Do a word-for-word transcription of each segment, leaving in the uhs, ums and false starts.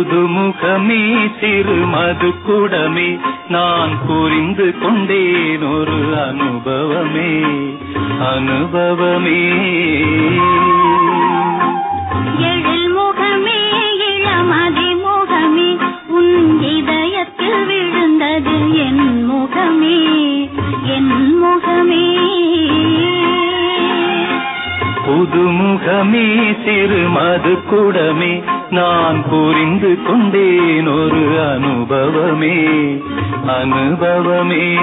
புதுமுகமே சிறு மது குடமே நான் புரிந்து கொண்டேன் ஒரு அனுபவமே அனுபவமே. எழில் முகமே இளமதி முகமே உன் இதயத்தில் விழுந்தது என் முகமே என் முகமே. புதுமுகமே சிறு மது குடமே நான் புரிந்து கொண்டேன் ஒரு அனுபவமே அனுபவமே.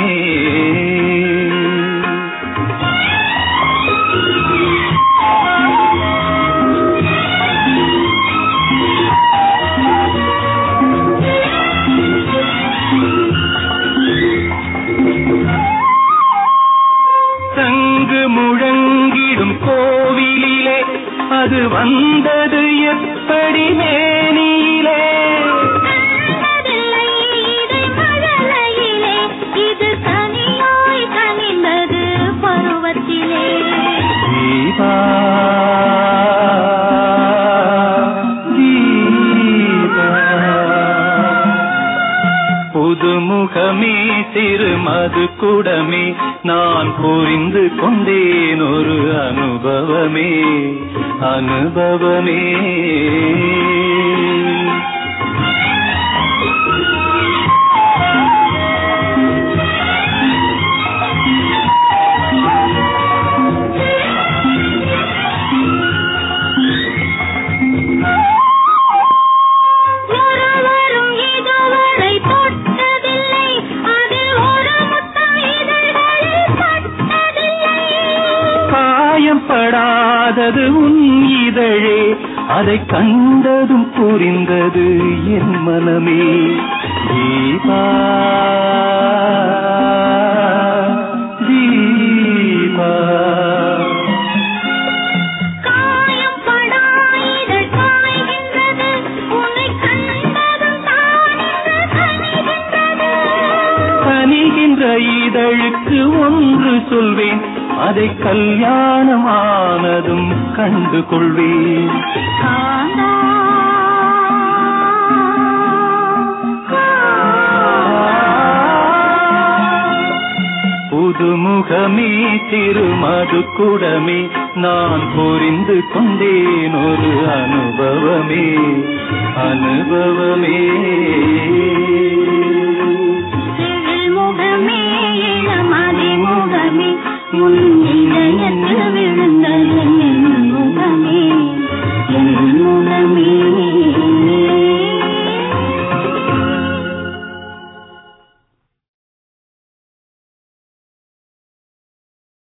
சங்கு முழங்கிடும் கோவிலிலே அது வந்தது எப்படி மேனியிலே. இது தனியாய் கனிந்தது பருவத்திலே. தீபா தீபா புதுமுகமே சிறு மது குடமே நான் புரிந்து கொண்டேன் ஒரு அனுபவமே அனுபவமே. படாதது உன் இதழே அதை கண்டதும் புரிந்தது என் மனமே. தீபா தீபா கனிகின்ற இதழுக்கு ஒன்று சொல்வேன் அதை கல்யாணமானதும் கண்டு கொள்வேன். புதுமுகமே திருமது குடமே நான் புரிந்து கொண்டேன் ஒரு அனுபவமே அனுபவமே. முகமே இளமதி முகமே உன் இதயத்தில் விழுந்தது என் முகமே.